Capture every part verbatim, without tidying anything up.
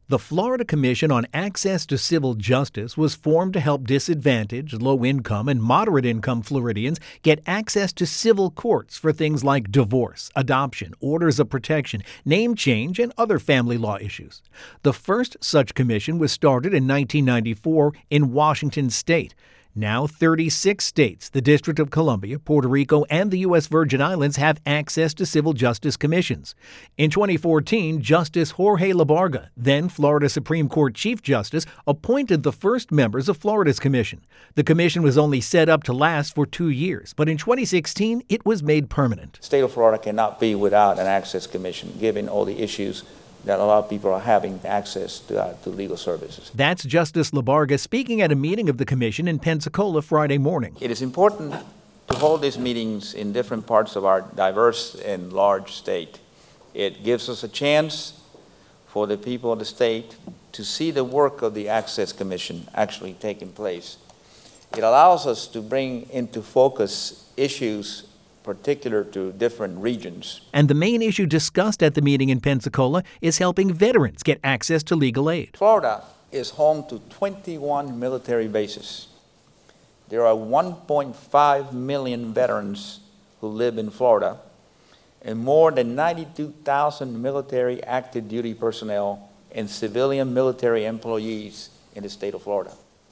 The Florida Commission on Access to Civil Justice was formed to help disadvantaged, low-income, and moderate-income Floridians get access to civil courts for things like divorce, adoption, orders of protection, name change, and other family law issues. The first such commission was started in nineteen ninety-four in Washington state. Now, thirty-six states, the District of Columbia, Puerto Rico, and the U S Virgin Islands have access to civil justice commissions. In twenty fourteen, Justice Jorge Labarga, then Florida Supreme Court Chief Justice, appointed the first members of Florida's commission. The commission was only set up to last for two years, but in twenty sixteen, it was made permanent. The state of Florida cannot be without an access commission, given all the issues that a lot of people are having access to, uh, to legal services. That's Justice Labarga speaking at a meeting of the commission in Pensacola Friday morning. It is important to hold these meetings in different parts of our diverse and large state. It gives us a chance for the people of the state to see the work of the Access Commission actually taking place. It allows us to bring into focus issues particular to different regions. And the main issue discussed at the meeting in Pensacola is helping veterans get access to legal aid. Florida is home to twenty-one military bases. There are one point five million veterans who live in Florida and more than ninety-two thousand military active duty personnel and civilian military employees in the state of Florida.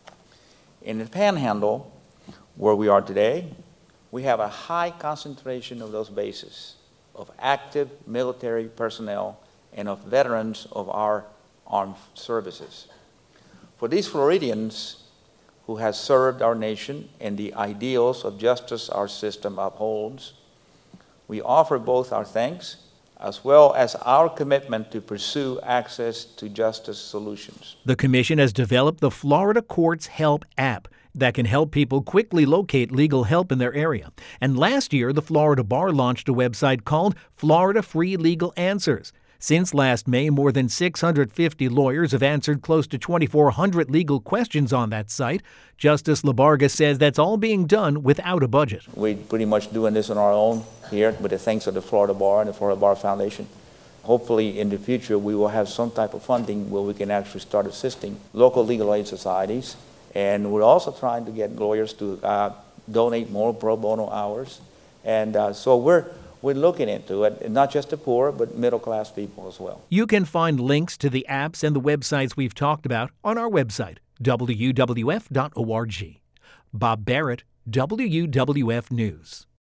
In the Panhandle, where we are today, we have a high concentration of those bases, of active military personnel and of veterans of our armed services. For these Floridians who have served our nation and the ideals of justice our system upholds, we offer both our thanks as well as our commitment to pursue access to justice solutions. The commission has developed the Florida Courts Help app that can help people quickly locate legal help in their area. And last year, the Florida Bar launched a website called Florida Free Legal Answers. Since last May, more than six hundred fifty lawyers have answered close to twenty-four hundred legal questions on that site. Justice Labarga says that's all being done without a budget. We're pretty much doing this on our own here with the thanks of the Florida Bar and the Florida Bar Foundation. Hopefully in the future we will have some type of funding where we can actually start assisting local legal aid societies. And we're also trying to get lawyers to uh, donate more pro bono hours. And uh, so we're we're looking into it, and not just the poor, but middle-class people as well. You can find links to the apps and the websites we've talked about on our website, W W F dot org. Bob Barrett, W W F News.